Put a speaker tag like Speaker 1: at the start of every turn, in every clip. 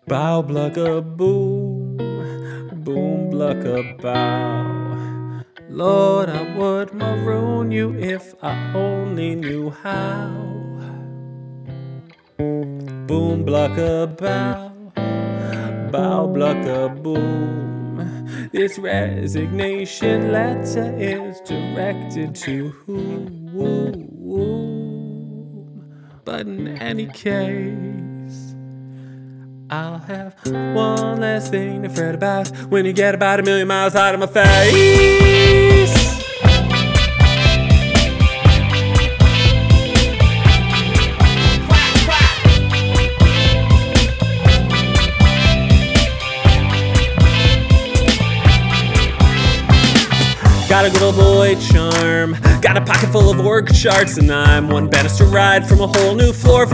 Speaker 1: Bow blugga boom, boom blugga bow. Lord, I would maroon you if I only knew how. Boom blugga bow, bow blugga boom. This resignation letter is directed to whom? But in any case, I'll have one less thing to fret about when you get about 1,000,000 miles out of my face. Got a good old boy charm, got a pocket full of org charts, and I'm one banister ride from a whole new floor,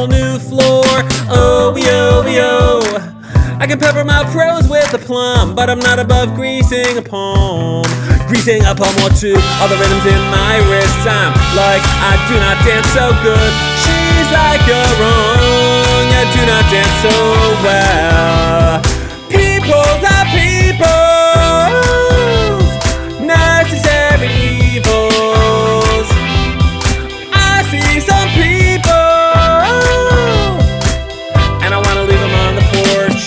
Speaker 1: Oh, yo, yo. I can pepper my prose with a plum, but I'm not above greasing a poem. Greasing a poem or two, all the rhythms in my wrist. I'm like, I do not dance so good. She's like, you're wrong, I do not dance so well. Peoples are peoples, necessary evils. I see some people, and I wanna leave them on the porch.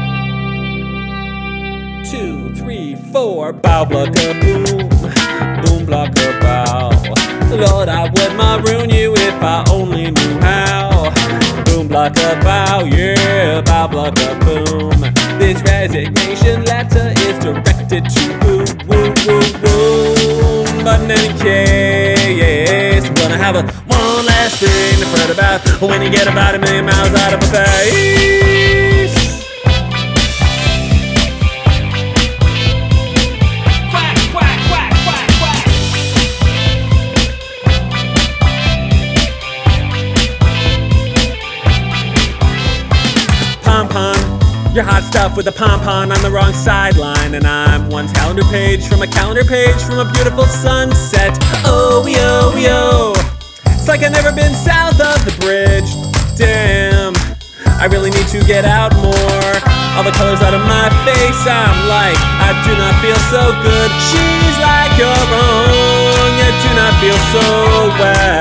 Speaker 1: 2, 3, 4, bow blugga boom, boom blugga bow. Lord, I would maroon you if I only knew how. Boom blugga bow, yeah, bow blugga boom. This resignation letter is directed to boom. But in any case, I'm gonna have one last thing to fret about when you get about 1,000,000 miles out of my face. Quack, quack, quack, quack, quack. Pom-pom, you're hot stuff with a pom-pom on the wrong sideline, and I'm one calendar page from a calendar page from a beautiful sunset. Oh, yo, yo. It's like I've never been south of the bridge. Damn, I really need to get out more. All the colors out of my face, I'm like, I do not feel so good. She's like, you're wrong, you do not feel so well.